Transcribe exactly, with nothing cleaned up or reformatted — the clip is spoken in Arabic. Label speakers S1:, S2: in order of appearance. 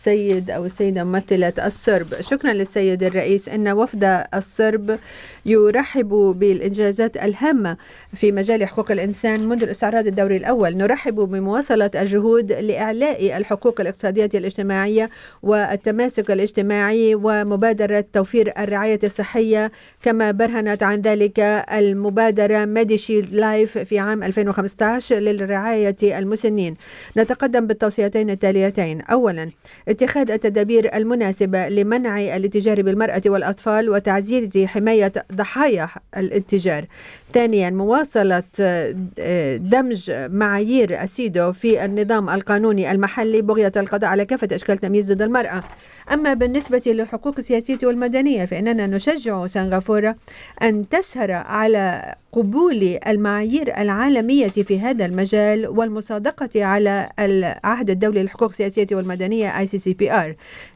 S1: السيد أو السيدة ممثلة الصرب. شكرا للسيد الرئيس. إن وفد الصرب يرحب بالإنجازات الهامة في مجال حقوق الإنسان منذ الاستعراض الدوري الأول. نرحب بمواصلة الجهود لإعلاء الحقوق الاقتصادية الاجتماعية والتماسك الاجتماعي ومبادرة توفير الرعاية الصحية، كما برهنت عن ذلك المبادرة ميديشيلد لايف في عام ألفين وخمسة عشر للرعاية المسنين. نتقدم بالتوصيتين التاليتين: أولا، اتخاذ التدابير المناسبة لمنع الاتجار بالمرأة والأطفال وتعزيز حماية ضحايا الاتجار. ثانيا، مواصلة دمج معايير السيدو في النظام القانوني المحلي بغية القضاء على كافة أشكال التمييز ضد المرأة. أما بالنسبة للحقوق السياسية والمدنية فإننا نشجع سنغافورة أن تسهر على قبول المعايير العالمية في هذا المجال والمصادقة على العهد الدولي للحقوق السياسية والمدنية آي سي سي بي آر.